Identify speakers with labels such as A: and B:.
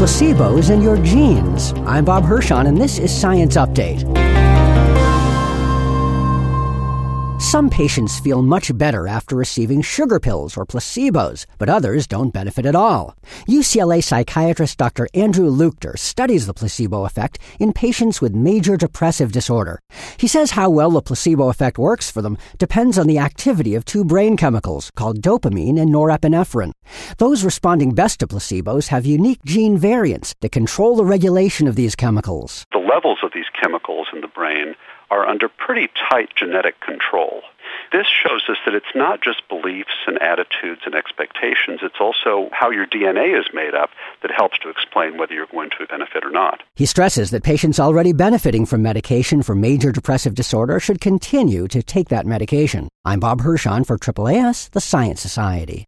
A: placebos in your genes. I'm Bob Hirschon, and this is Science Update. Some patients feel much better after receiving sugar pills or placebos, but others don't benefit at all. UCLA psychiatrist Dr. Andrew Luchter studies the placebo effect in patients with major depressive disorder. He says how well the placebo effect works for them depends on the activity of two brain chemicals called dopamine and norepinephrine. Those responding best to placebos have unique gene variants that control the regulation of these chemicals.
B: The levels of these chemicals in the brain are under pretty tight genetic control. This shows us that it's not just beliefs and attitudes and expectations, it's also how your DNA is made up that helps to explain whether you're going to benefit or not.
A: He stresses that patients already benefiting from medication for major depressive disorder should continue to take that medication. I'm Bob Hirschon for AAAS, the Science Society.